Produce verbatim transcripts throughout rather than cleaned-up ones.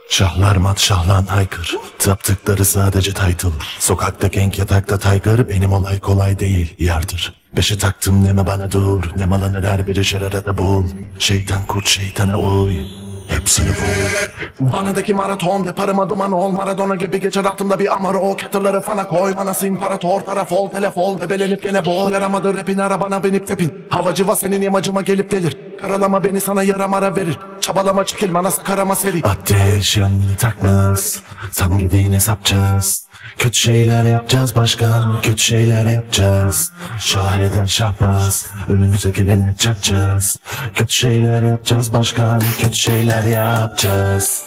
Şahlar mat şahlan haykır. Taptıkları sadece title. Sokakta genk yatakta tiger. Benim olay kolay değil yardır. Beşe taktım deme bana dur. Ne malanır her biri şerarada bul. Şeytan kurt şeytana uy. Hepsini vur. Vanadaki maraton deparıma duman ol. Maradona gibi geçer aklımda bir amaro. Ketterları fana koy. Manası imparator taraf ol. Telefol bebelenip gene bol. Yaramadı rapin arabana binip tepin. Havacıva senin imacıma gelip gelir. Karalama beni sana yaramara verir. Çabalama çekil manası karama seri. Ateş yanını takmaz. Tam gidini sapacağız. Kötü şeyler yapacağız başkan. Kötü şeyler yapacağız. Şahiden şahbaz. Önümüze geleni çakacağız. Kötü şeyler yapacağız başkan. Kötü şeyler yapacağız.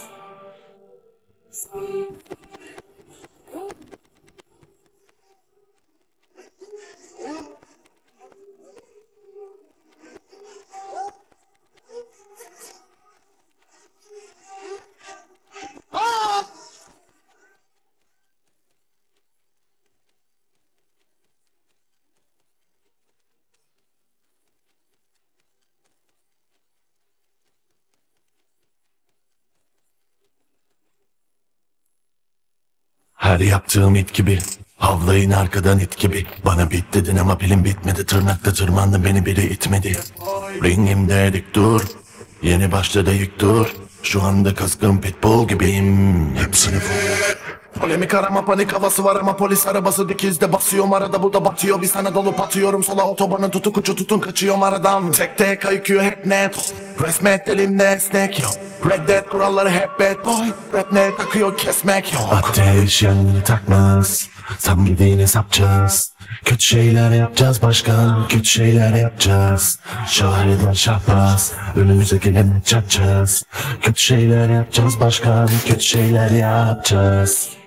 Her yaptığım it gibi. Havlayın arkadan it gibi. Bana bit dedin ama pilim bitmedi. Tırnakta tırmandı beni biri itmedi. Ringimde dik dur. Yeni başladı yık dur. Şu anda kızgın pitbull gibiyim. Hepsini vur. Polemik arama panik havası var ama polis arabası dikizde basıyorum arada burada batıyor bir sana dolup atıyorum sola otobanın tutuk ucu tutun kaçıyorum aradan tek tek ayıkıyor hep net resmet elimde esnek yok reddet kuralları hep bad boy rap ne takıyor kesmek yok ateş yanını takmaz tam gidini sapacağız kötü şeyler yapacağız başkan kötü şeyler yapacağız şahiden şahbaz önümüze geleni çakacağız kötü şeyler yapacağız başkan kötü şeyler yapacağız.